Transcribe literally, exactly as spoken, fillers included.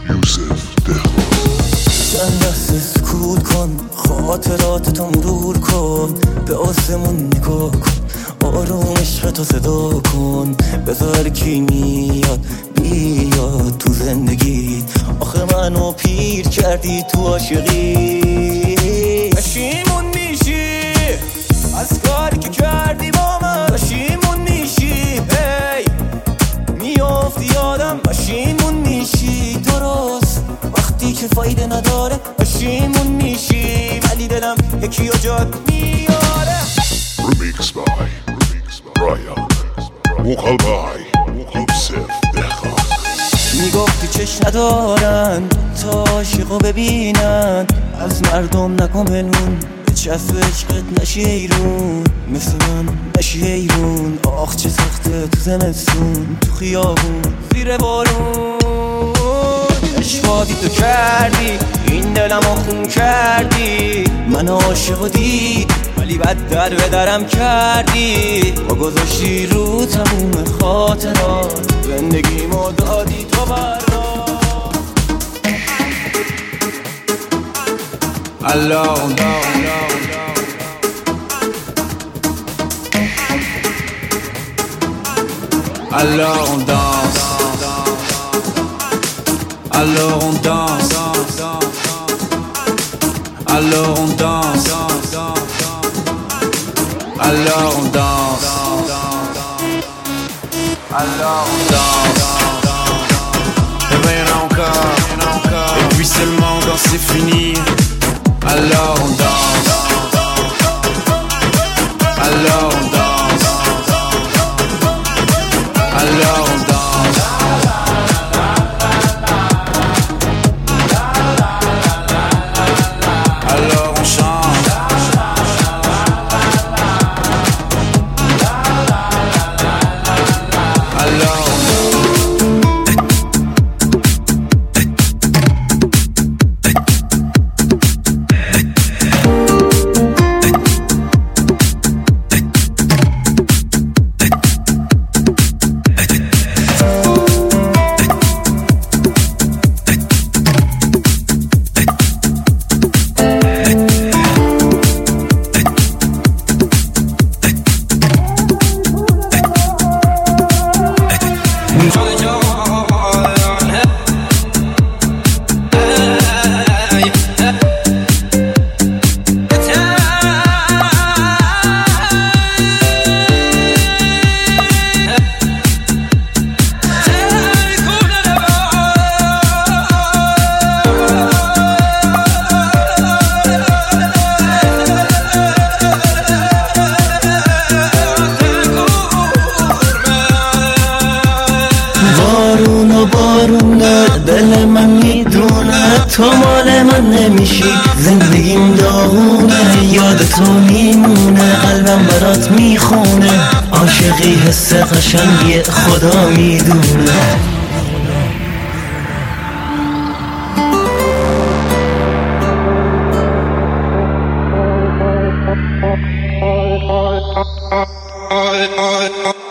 یوسف دهقان. چند لحظه سکوت کن، خاطراتتو مرور کن، به آسمون نگاه کن، آروم عشقتو صدا کن، بذار کی میاد بیاد تو زندگیت. آخه منو پیر کردی تو عاشقی، پشیمون میشی از کاری که کردی با من، پشیمون میشی هی میافتی یادم، پشیمون میشی درست وقتی که فایده نداره، پشیمون میشی ولی دلم یکی و جات میاره. Remix by Ryan وقال بای یوسف دهقان. میگفتی چش ندارن تا عاشقو ببینن، از مردم نکن بنون، چسب عشقت نشی ایرون، مثل من نشی ایرون. آخ چه سخته تو زمستون، تو خیابون زیر بارون، اشوادی تو کردی این دلمو خون کردی، من عاشقو دید ولی بد در به درم کردی، با گذاشتی رو تموم خاطرات، زندگیمو دادی تو برام. Alors on Alors on danse. Alors on danse. Alors on danse. Alors on danse. Alors on danse. Et ben y'en a encore. Et puis seulement quand c'est fini, alors on danse. Alors on danse. Alors on danse. Alors on chante. Alors دل من میدونه تو مال من نمیشی، زندگیم داغونه یاد تو میمونه، قلبم برات میخونه، عاشقی حس قشنگی خدا میدونه. I, I, I